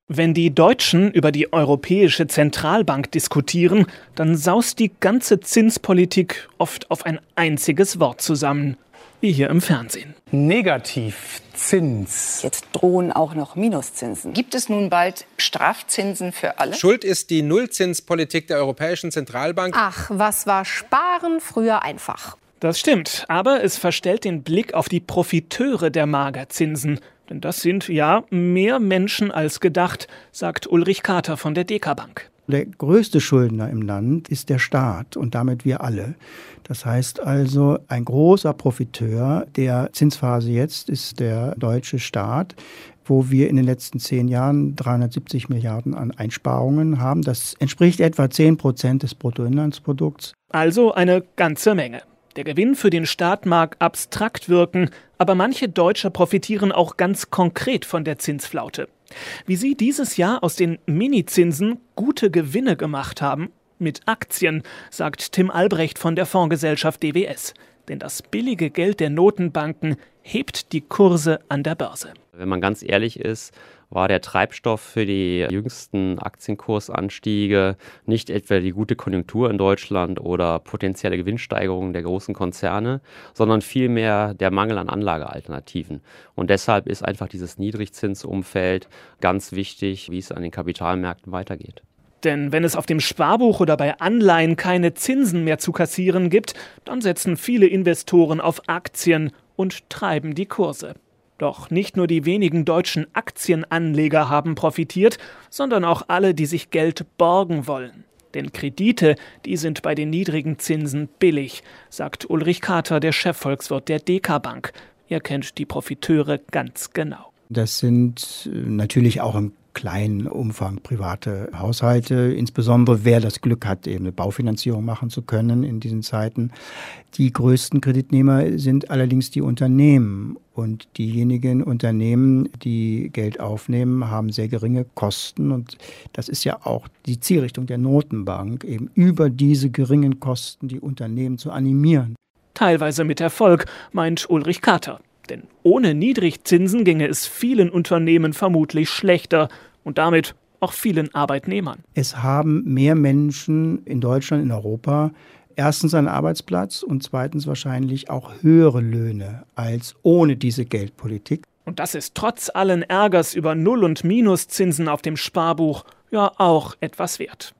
Wenn die Deutschen über die Europäische Zentralbank diskutieren, dann saust die ganze Zinspolitik oft auf ein einziges Wort zusammen, wie hier im Fernsehen. Negativzins. Jetzt drohen auch noch Minuszinsen. Gibt es nun bald Strafzinsen für alle? Schuld ist die Nullzinspolitik der Europäischen Zentralbank. Ach, was war Sparen früher einfach? Das stimmt, aber es verstellt den Blick auf die Profiteure der Magerzinsen. Denn das sind ja mehr Menschen als gedacht, sagt Ulrich Kater von der DK Bank. Der größte Schuldner im Land ist der Staat und damit wir alle. Das heißt also, ein großer Profiteur der Zinsphase jetzt ist der deutsche Staat, wo wir in den letzten 10 Jahren 370 Milliarden an Einsparungen haben. Das entspricht etwa 10% des Bruttoinlandsprodukts. Also eine ganze Menge. Der Gewinn für den Staat mag abstrakt wirken, aber manche Deutsche profitieren auch ganz konkret von der Zinsflaute. Wie sie dieses Jahr aus den Minizinsen gute Gewinne gemacht haben, mit Aktien, sagt Tim Albrecht von der Fondsgesellschaft DWS. Denn das billige Geld der Notenbanken hebt die Kurse an der Börse. Wenn man ganz ehrlich ist, war der Treibstoff für die jüngsten Aktienkursanstiege nicht etwa die gute Konjunktur in Deutschland oder potenzielle Gewinnsteigerungen der großen Konzerne, sondern vielmehr der Mangel an Anlagealternativen. Und deshalb ist einfach dieses Niedrigzinsumfeld ganz wichtig, wie es an den Kapitalmärkten weitergeht. Denn wenn es auf dem Sparbuch oder bei Anleihen keine Zinsen mehr zu kassieren gibt, dann setzen viele Investoren auf Aktien und treiben die Kurse. Doch nicht nur die wenigen deutschen Aktienanleger haben profitiert, sondern auch alle, die sich Geld borgen wollen. Denn Kredite, die sind bei den niedrigen Zinsen billig, sagt Ulrich Kater, der Chefvolkswirt der DK Bank. Er kennt die Profiteure ganz genau. Das sind natürlich auch im kleinen Umfang private Haushalte, insbesondere wer das Glück hat, eben eine Baufinanzierung machen zu können in diesen Zeiten. Die größten Kreditnehmer sind allerdings die Unternehmen. Und diejenigen Unternehmen, die Geld aufnehmen, haben sehr geringe Kosten. Und das ist ja auch die Zielrichtung der Notenbank, eben über diese geringen Kosten die Unternehmen zu animieren. Teilweise mit Erfolg, meint Ulrich Kater. Denn ohne Niedrigzinsen ginge es vielen Unternehmen vermutlich schlechter und damit auch vielen Arbeitnehmern. Es haben mehr Menschen in Deutschland, in Europa, erstens einen Arbeitsplatz und zweitens wahrscheinlich auch höhere Löhne als ohne diese Geldpolitik. Und das ist trotz allen Ärgers über Null- und Minuszinsen auf dem Sparbuch ja auch etwas wert.